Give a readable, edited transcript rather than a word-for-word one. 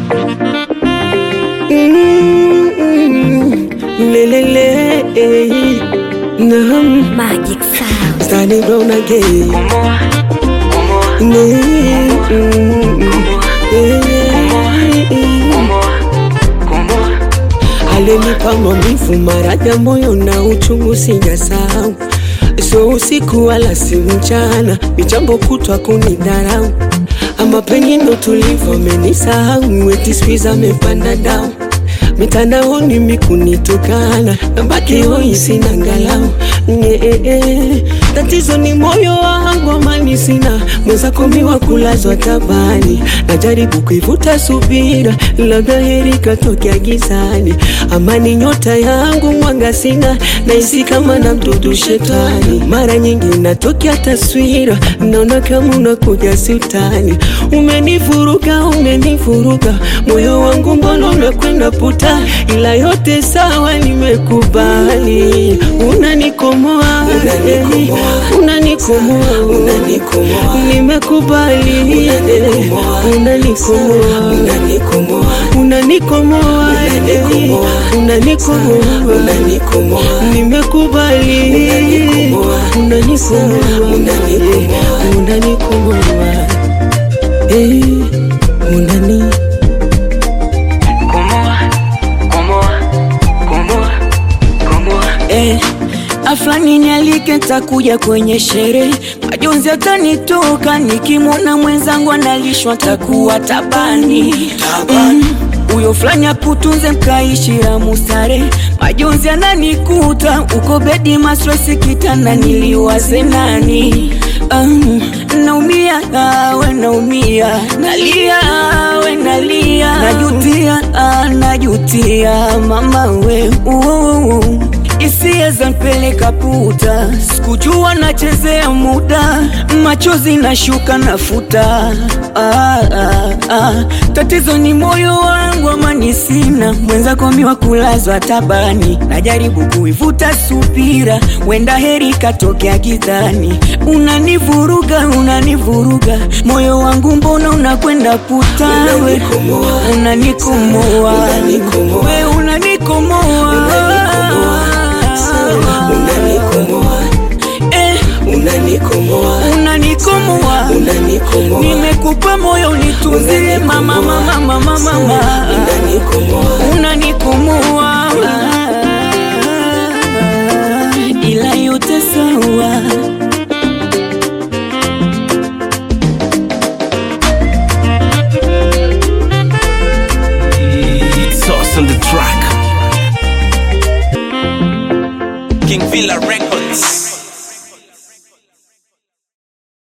Magic Sound. Standing round again. Alinipa maumivu, maraja moyo na uchungu sijasahau. So usiku wala si mchana, michambo kutwa kunidharau. Ama pengine utulivu amenisahau, eti squeeze amepanda down. Mitandaoni mikunitukana, nabaki hoi sina ngalau. Tatizo ni moyo wangu, amani sina. Mweza kumiwa kulazwa tabani, najaribu kuivuta subira, labda heri katokea gizani. Amani nyota yangu mwanga sina, nahisi kama na mdudu shetani. Mara nyingi natokea taswira, naona kama unakuja sultani. Umenifuruga, moyo wangu mbona unakwenda puta. Ila yote sawa nimekubali, unanikomoa, nimekubali, unanikomoa, nimekubali, Aflani nialike takuja kwenye sherehe, majonzi atanitoka nikimwona mwenzangu analishwa takuwa tabani. Uyo flani aputunze mkaishira mustare, majonzi ananikuta uko bedi maswesi kitanda niliwaze nani. Naumia, we naumia, nalia, we nalia, najutia mama we. Isia zanpeleka puta, sikujua nachezea muda, machozi nashuka nafuta. Tatizo ni moyo wangu, amani sina. Mwenza komiwa kulazwa tabani, najaribu kuivuta subira, wenda heri katokea gizani. Unanivuruga, moyo wangu mbona unakwenda puta. Unanikomoa, we unanikomoa, nimekupa moyo nitunzie mama, unanikomoa, ila yote sawa. Sauce on the track. King Villa Records.